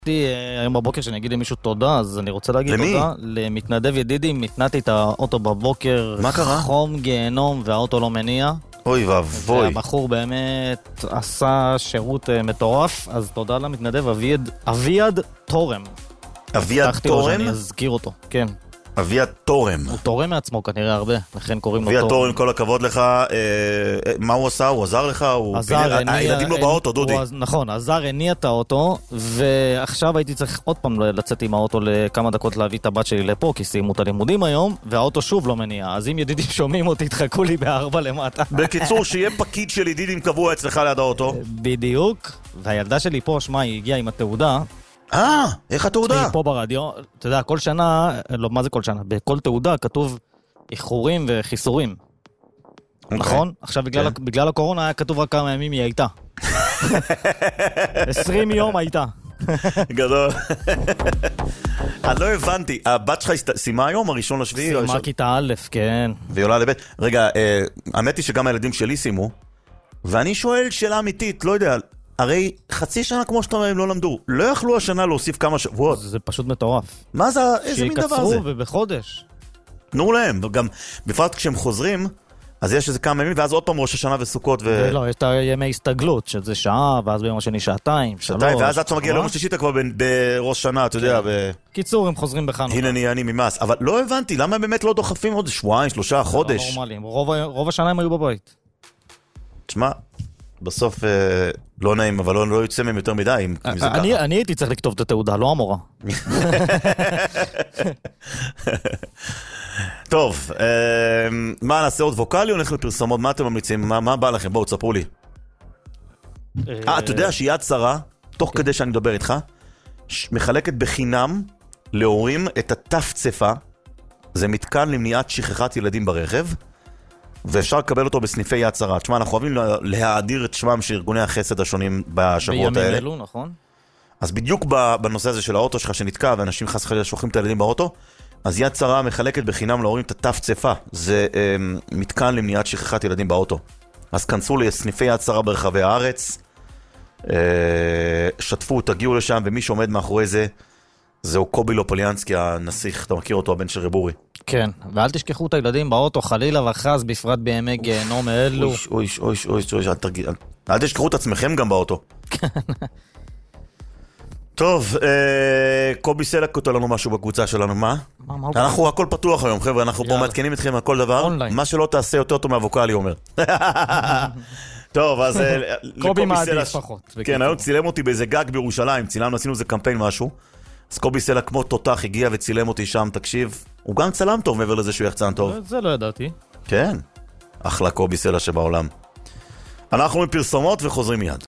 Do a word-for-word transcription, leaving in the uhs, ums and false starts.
היום בבוקר שאני אגיד למישהו תודה, אז אני רוצה להגיד למי? תודה למתנדב ידידי, מתנעתי את האוטו בבוקר. מה קרה? חום גיהנום והאוטו לא מניע. אוי ואבוי. והבחור באמת עשה שירות מטורף, אז תודה למתנדב אביעד, אביעד תורם. אביעד תורם? שאני אזכיר אותו, כן. אביעד תורם. הוא תורם מעצמו כנראה הרבה, לכן קוראים לו אביעד תורם. תורם, כל הכבוד לך. אה, מה הוא עשה? הוא עזר לך? הוא עזר, פיגר... הניע... הילדים לא באוטו, דודי. הוא, נכון, עזר, הניע את האוטו, ועכשיו הייתי צריך עוד פעם לצאת עם האוטו לכמה דקות להביא את הבת שלי לפה, כי סיימו את הלימודים היום, והאוטו שוב לא מניע. אז אם ידידים שומעים אותי, תחכו לי בארבע למטה. בקיצור, שיהיה פקיד של ידידים קבוע אצלך ליד האוטו. בדיוק, והילדה שלי פה, שמה, היא הגיעה עם התעודה. אה, איך התעודה? היא פה ברדיו, אתה יודע, כל שנה, לא, מה זה כל שנה? בכל תעודה כתוב איחורים וחיסורים. נכון? עכשיו, בגלל הקורונה היה כתוב רק כמה ימים היא הייתה. עשרים יום הייתה. גדול. אני לא הבנתי, הבת שלך סיימה היום, הראשון לשביעי? סיימה כיתה א', כן. והיא עולה לבית. רגע, האמת היא שגם הילדים שלי סיימו, ואני שואל שאלה אמיתית, לא יודע, הרי חצי שנה כמו שאתה אומר הם לא למדו, לא יכלו השנה להוסיף כמה שבועות. זה פשוט מטורף. מה זה, איזה מין דבר זה? שיקצרו ובחודש. תנו להם, וגם בפרט כשהם חוזרים, אז יש איזה כמה ימים, ואז עוד פעם ראש השנה וסוכות ו... לא, יש את הימי הסתגלות, שזה שעה, ואז ביום השני שעתיים, שלוש. שעתיים, ואז עד שאתה מגיע לראש שישית כבר בראש שנה, אתה יודע, ו... קיצור, הם חוזרים בחנוכה. הנה אני, אני ממס. אבל לא הבנתי, למה הם באמת לא דוחפים עוד שבועיים, שלושה, חודש? לא נורמליים, רוב השנה הם היו בבית. תשמע, בסוף לא נעים, אבל לא יוצא מהם יותר מדי, אם זה ככה. אני הייתי צריך לכתוב את התעודה, לא המורה. טוב, מה נעשה עוד ווקלי או נלך לפרסומות? מה אתם ממליצים? מה בא לכם? בואו, תספרו לי. אה, אתה יודע שיד שרה, תוך כדי שאני מדבר איתך, מחלקת בחינם להורים את התפצפה, זה מתקן למניעת שכחת ילדים ברכב, ואפשר לקבל אותו בסניפי יד שרה. תשמע, אנחנו אוהבים להאדיר את שמם של ארגוני החסד השונים בשבועות האלה. בימים אלו, נכון? אז בדיוק בנושא הזה של האוטו שלך שנתקע, ואנשים חס וחלילה שוכחים את הילדים באוטו, אז יד שרה מחלקת בחינם להורים את התפצפה. זה אה, מתקן למניעת שכחת ילדים באוטו. אז כנסו לסניפי יד שרה ברחבי הארץ, אה, שתפו, תגיעו לשם, ומי שעומד מאחורי זה, זהו קובי לופוליאנסקי, הנסיך, אתה מכיר אותו, הבן של רבורי. כן, ואל תשכחו את הילדים באוטו, חלילה וחס, בפרט בימי גיהנום אלו. אוי, אוי, אוי, אוי, אוי, אל תרגיע. אל תשכחו את עצמכם גם באוטו. טוב, קובי סלק כותב לנו משהו בקבוצה שלנו, מה? אנחנו הכל פתוח היום, חבר'ה, אנחנו פה מעדכנים אתכם על כל דבר. מה שלא תעשה יותר טוב מהווקלי, אומר. טוב, אז קובי מעדיף פחות. כן, היום צילם אותי באיזה גג בירושלים, צילמנו, עשינו איזה קמפיין משהו. אז קובי סלק כמו תותח הגיע וצילם אותי שם, תקשיב, הוא גם צלם טוב מעבר לזה שהוא יחצן טוב. זה לא ידעתי. כן, אחלה קובי סלק שבעולם. אנחנו מפרסומות וחוזרים מיד.